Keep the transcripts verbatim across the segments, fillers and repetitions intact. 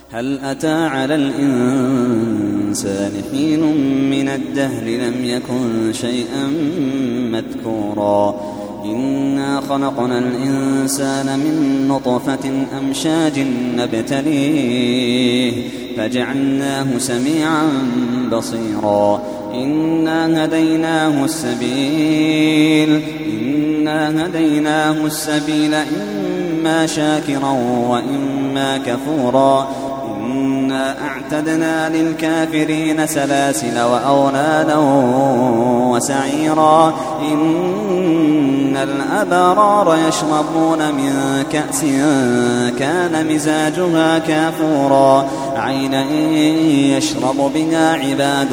هل أتى على الإنسان حين من الدهر لم يكن شيئا مذكورا إنا خلقنا الإنسان من نطفة أمشاج نبتليه فجعلناه سميعا بصيرا إنا هديناه السبيل إنا هديناه السبيل إما شاكرا وإما كفورا إنا أعتدنا للكافرين سلاسل وأغلالا وسعيرا إن الأبرار يشربون من كأس كان مزاجها كافورا عينا يشرب بها عباد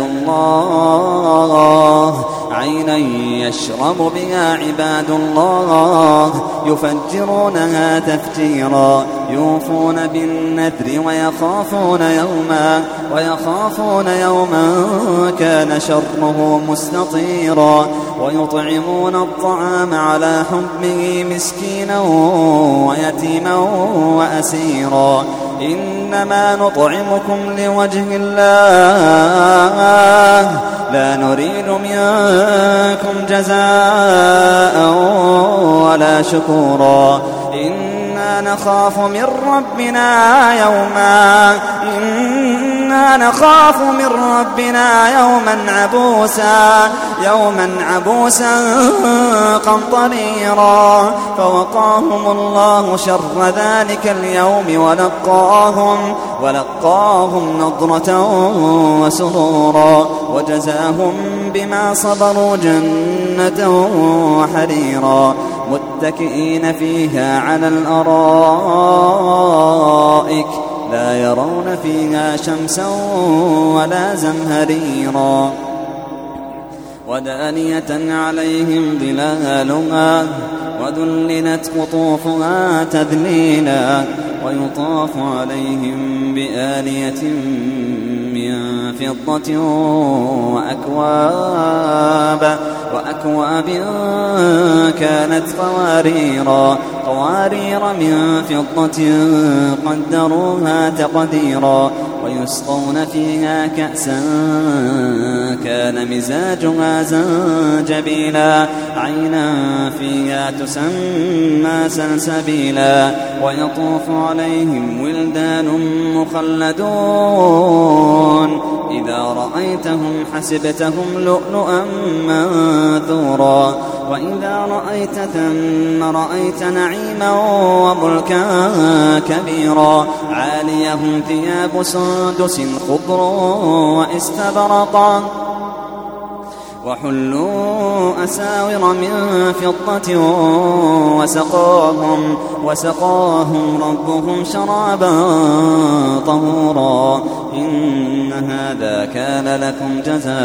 الله عينا يشرب بها عباد الله يفجرونها تفجيرا يوفون بالنذر ويخافون يوما ويخافون يوما كان شره مستطيرا ويطعمون الطعام على حبه مسكينا ويتيما وأسيرا إنما نطعمكم لوجه الله لا نريد منكم جزاء ولا شكورا إنا نخاف من ربنا يوما إنا نخاف من ربنا يوما عبوسا يوما عبوسا قمطريرا فوقاهم الله شر ذلك اليوم ولقاهم ولقاهم نضرة وسرورا وجزاهم بما صبروا جنة وحريرا متكئين فيها على الأرائك لا يرون فيها شمسا ولا زمهريرا ودانية عليهم ظلالها وذللت قطوفها تذليلا ويطاف عليهم بآنية من فضة وأكواب وأكواب كانت قواريرا قوارير من فضة قدروها تقديرا ويسقون فيها كأسا كان مزاجها زنجبيلا عينا فيها تسمى سلسبيلا ويطوف عليهم ولدان مخلدون إذا رأيتهم حسبتهم لؤلؤا منثورا وإذا رأيت ثم رأيت نعيما وملكا كبيرا عاليهم ثياب سندس خضر واستبرقا وحلوا أساور من فضة وسقاهم, وسقاهم ربهم شرابا طهورا إن هذا كان لكم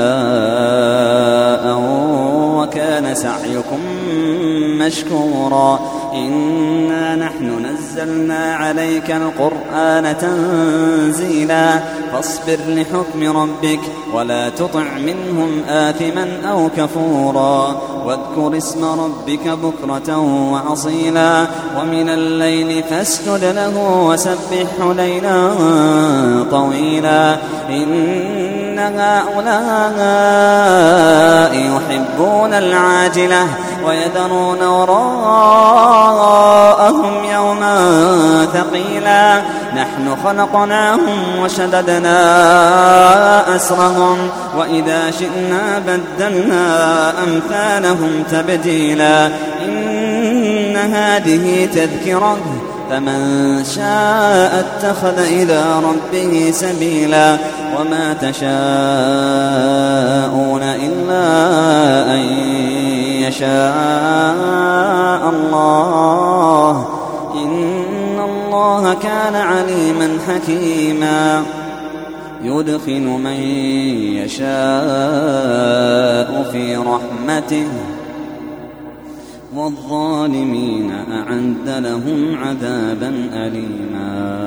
جزاء وكان سعيكم مشكورا إنا نحن نزلنا عليك القرآن تنزيلا فاصبر لحكم ربك ولا تطع منهم آثما أو كفورا واذكر اسم ربك بكرة وأصيلا ومن الليل فاسجد له وسبحه ليلا طويلا إن هؤلاء يحبون العاجلة ويذرون وراءهم يوما ثقيلا نحن خلقناهم وشددنا أسرهم وإذا شئنا بدلنا أمثالهم تبديلا إن هذه تذكرة فمن شاء اتخذ إلى ربه سبيلا وما تشاءون إلا أن يشاء الله إن الله كان عليما حكيما يدخل من يشاء في رحمته والظالمين أعد لهم عذابا أليما